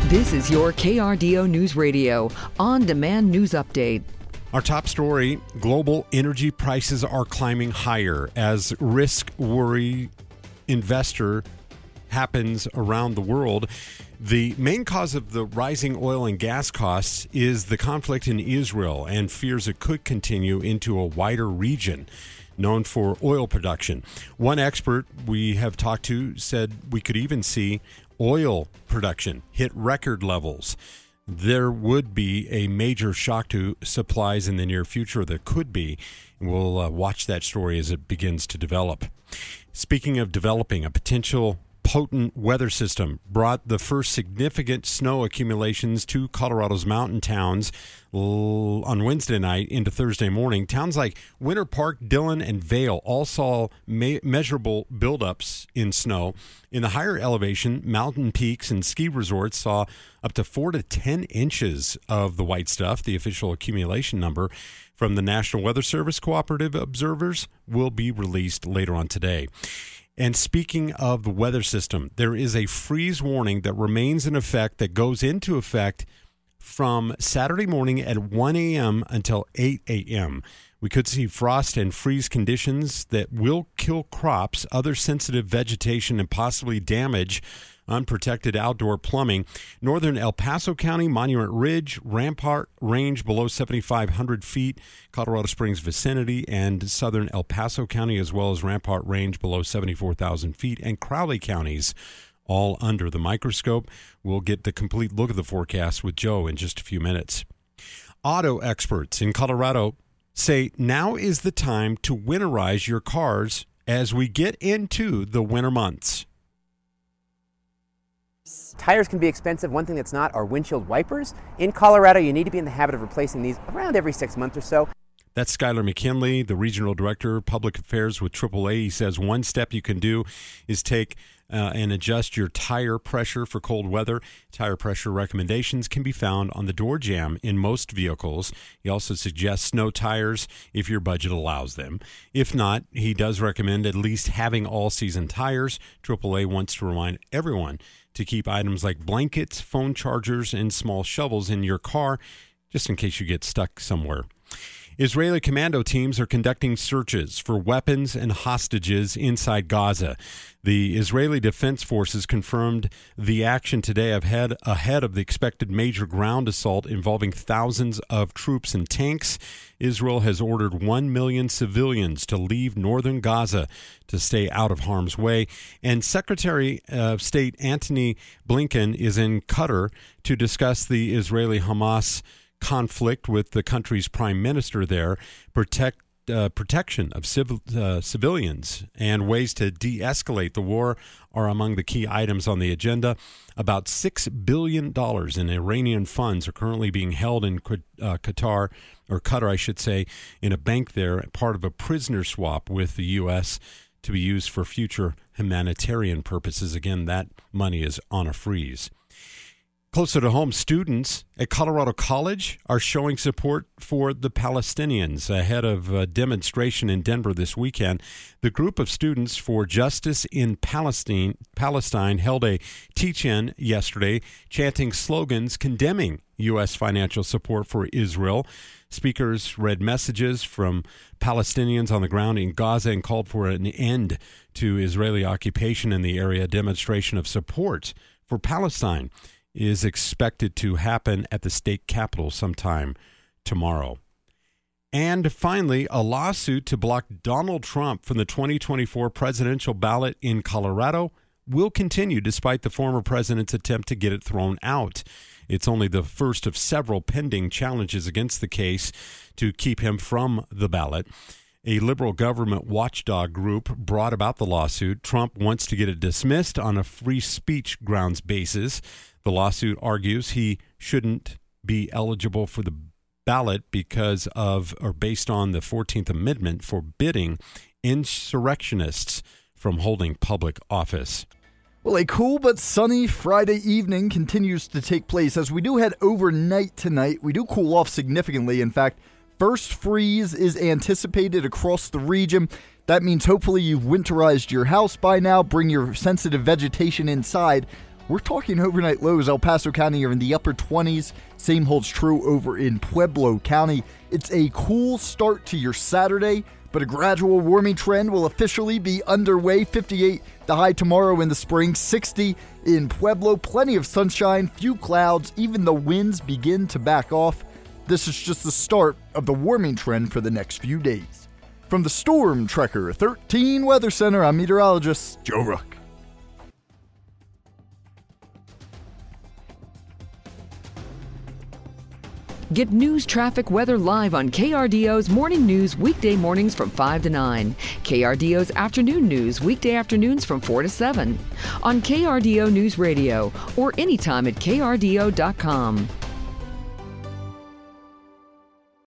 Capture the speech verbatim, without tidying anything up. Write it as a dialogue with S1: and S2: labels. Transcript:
S1: This is your K R D O News Radio on-demand news update.
S2: Our top story, global energy prices are climbing higher as risk worry investor happens around the world. The main cause of the rising oil and gas costs is the conflict in Israel and fears it could continue into a wider region known for oil production. One expert we have talked to said we could even see oil production hit record levels. There would be a major shock to supplies in the near future. There could be. We'll uh, watch that story as it begins to develop. Speaking of developing, a potential potent weather system brought the first significant snow accumulations to Colorado's mountain towns l- on Wednesday night into Thursday morning. Towns like Winter Park, Dillon, and Vail all saw ma- measurable buildups in snow. In the higher elevation, mountain peaks and ski resorts saw up to four to ten inches of the white stuff. The official accumulation number from the National Weather Service Cooperative Observers will be released later on today. And speaking of the weather system, there is a freeze warning that remains in effect that goes into effect from Saturday morning at one a.m. until eight a.m. We could see frost and freeze conditions that will kill crops, other sensitive vegetation, and possibly damage unprotected outdoor plumbing. Northern El Paso County, Monument Ridge, Rampart Range below seventy-five hundred feet, Colorado Springs vicinity, and southern El Paso County, as well as Rampart Range below seventy-four thousand feet, and Crowley counties, all under the microscope. We'll get the complete look of the forecast with Joe in just a few minutes. Auto experts in Colorado say now is the time to winterize your cars as we get into the winter months.
S3: Tires can be expensive. One thing that's not are windshield wipers. In Colorado, you need to be in the habit of replacing these around every six months or so.
S2: That's Skylar McKinley, the Regional Director of Public Affairs with triple A. He says one step you can do is take uh, and adjust your tire pressure for cold weather. Tire pressure recommendations can be found on the door jamb in most vehicles. He also suggests snow tires if your budget allows them. If not, he does recommend at least having all-season tires. triple A wants to remind everyone to keep items like blankets, phone chargers, and small shovels in your car just in case you get stuck somewhere. Israeli commando teams are conducting searches for weapons and hostages inside Gaza. The Israeli Defense Forces confirmed the action today ahead, ahead of the expected major ground assault involving thousands of troops and tanks. Israel has ordered one million civilians to leave northern Gaza to stay out of harm's way. And Secretary of State Antony Blinken is in Qatar to discuss the Israeli-Hamas conflict with the country's prime minister there, protect uh, protection of civil, uh, civilians and ways to de-escalate the war are among the key items on the agenda. About six billion dollars in Iranian funds are currently being held in uh, Qatar, or Qatar, I should say, in a bank there, part of a prisoner swap with the U S to be used for future humanitarian purposes. Again, that money is on a freeze. Closer to home, students at Colorado College are showing support for the Palestinians ahead of a demonstration in Denver this weekend. The group of students for justice in Palestine, Palestine held a teach-in yesterday, chanting slogans condemning U S financial support for Israel. Speakers read messages from Palestinians on the ground in Gaza and called for an end to Israeli occupation in the area. A demonstration of support for Palestine is expected to happen at the state capitol sometime tomorrow. And finally, a lawsuit to block Donald Trump from the twenty twenty-four presidential ballot in Colorado will continue despite the former president's attempt to get it thrown out. It's only the first of several pending challenges against the case to keep him from the ballot. A liberal government watchdog group brought about the lawsuit. Trump wants to get it dismissed on a free speech grounds basis. The lawsuit argues he shouldn't be eligible for the ballot because of, or based on the fourteenth Amendment forbidding insurrectionists from holding public office.
S4: Well, a cool but sunny Friday evening continues to take place. As we do head overnight tonight, we do cool off significantly. In fact, first freeze is anticipated across the region. That means hopefully you've winterized your house by now. Bring your sensitive vegetation inside. we're talking overnight lows. El Paso County are in the upper twenties. Same holds true over in Pueblo County. It's a cool start to your Saturday, but a gradual warming trend will officially be underway. fifty-eight the high tomorrow in the spring, sixty in Pueblo. Plenty of sunshine, few clouds, even the winds begin to back off. This is just the start of the warming trend for the next few days. From the Storm Trekker thirteen Weather Center, I'm meteorologist Joe Rook.
S1: Get news, traffic, weather live on K R D O's Morning News weekday mornings from five to nine. K R D O's Afternoon News weekday afternoons from four to seven. On K R D O News Radio or anytime at K R D O dot com.